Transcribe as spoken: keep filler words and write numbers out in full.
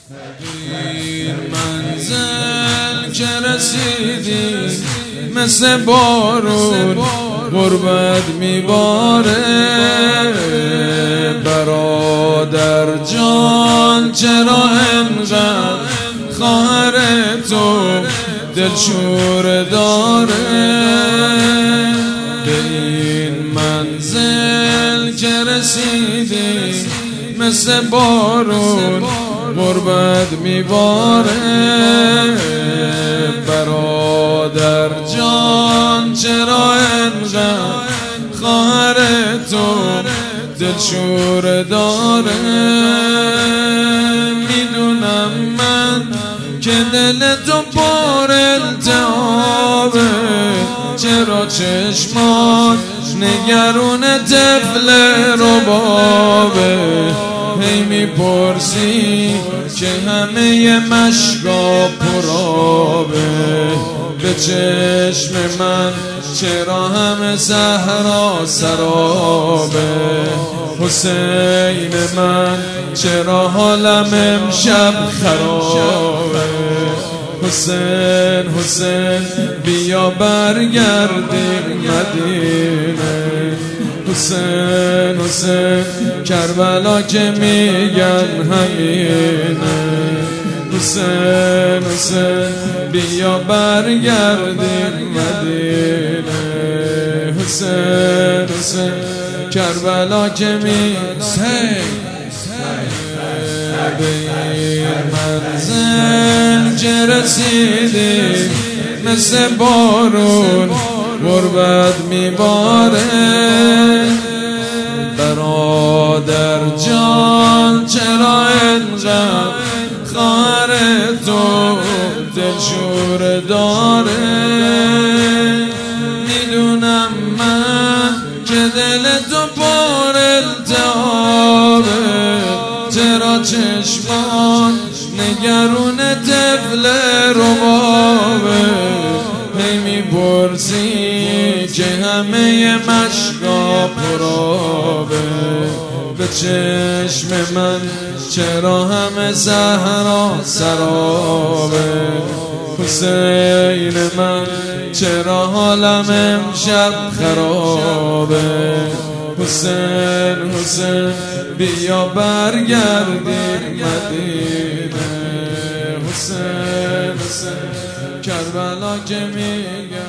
این منزل که رسیدی مثل بارون غربت میباره. برادر جان چرا انقدر خواهر تو دلشور داره؟ به این منزل که رسیدی مثل بارون غربت میباره. برادر جان چرا انقدر خواهر تو دلشور داره؟ میدونم من که دل تو پر التهابه، چرا چشمات نگرون طفل ربابه؟ هی میپرسی که همه مشکا پرابه. به چشم من چرا همه صحرا سرابه؟ حسین من چرا حالم امشب خرابه؟ حسین حسین بیا برگردیم مدینه. حسین حسین کربلا که میگن همینه. حسین حسین بیا برگردیم مدینه. حسین حسین کربلا که میگن به این منزل که رسیدی مثل بارون غربت میباره. برادر جان چرا انقدر خواهر تو دلشور داره؟ میدونم من که دل تو پر التهابه، چرا چشمان نگرون طفل ربابه؟ هی میپرسی که همه مشکا پرابه. به چشم من چرا همه صحرا سرابه؟ حسین من چرا حالم امشب خرابه؟ حسین حسین بیا برگردیم مدینه. حسین حسین کربلا که میگن